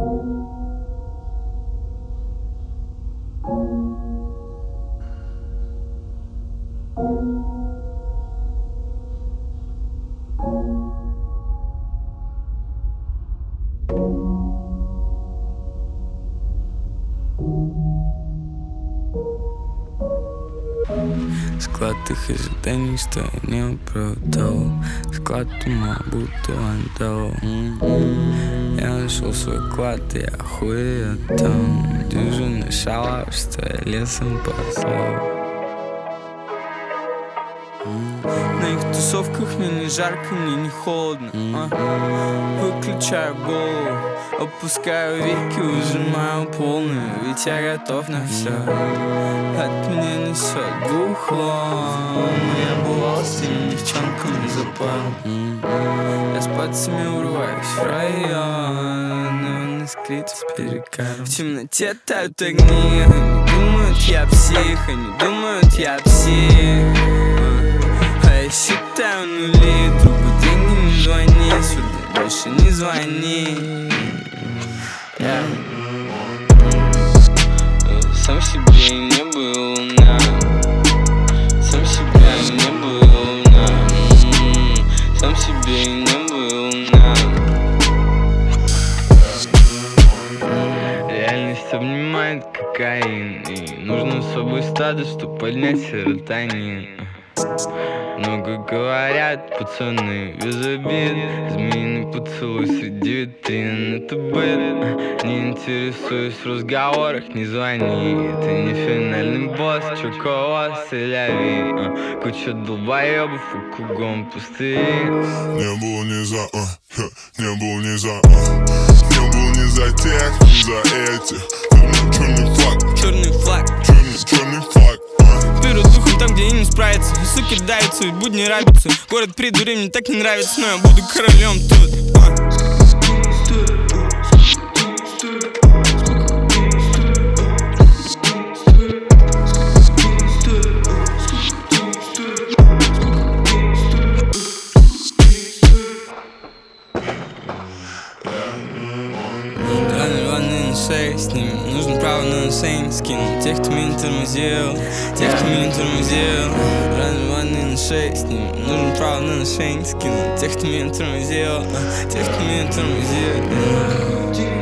Склад их ожиданий, что я не оправдал. Склад ума, будто вандал. Я нашел свой клад, и я охуею там. Дюжина шалав, что я лесом послал. На их тусовках мне не жарко, мне не холодно. Выключаю голову, опускаю веки, выжимаю полную, ведь я готов на все. От меня несет бухлом. Я бывал с теми девчонками за пару. Я с пацами урываюсь в район, на скрит с перекаром. В темноте тают огни, они думают я псих, они думают я псих. Я считаю нули, трубы, деньги, не звони, сюда больше не звони. Сам себе не был на, сам себя не был на, сам себе не был на. Реальность обнимает кокаин, и нужно с собой стадо, чтоб поднять серотонин. Много говорят пацаны без обид, змеиный поцелуй среди витрин. Это быт, не интересуюсь в разговорах, не звони. Ты не финальный босс, чоколад, селяви. Куча долбоебов и кругом пустыри. Не был ни за, не был ни за, не был ни за тех, ни за этих. Черный флаг, черный флаг, черный флаг. Беру духом там, где им не справиться. Суки давятся, ведь будни рабятся. Город придурей мне так не нравится, но я буду королем тут. С ними нужно право на инсейн скинуть тех, кто меня тормозил, тех, кто меня тормозил. Раны ванны на шее, с ними нужно право на инсейн скинуть тех, кто меня тормозил, тех, кто меня тормозил.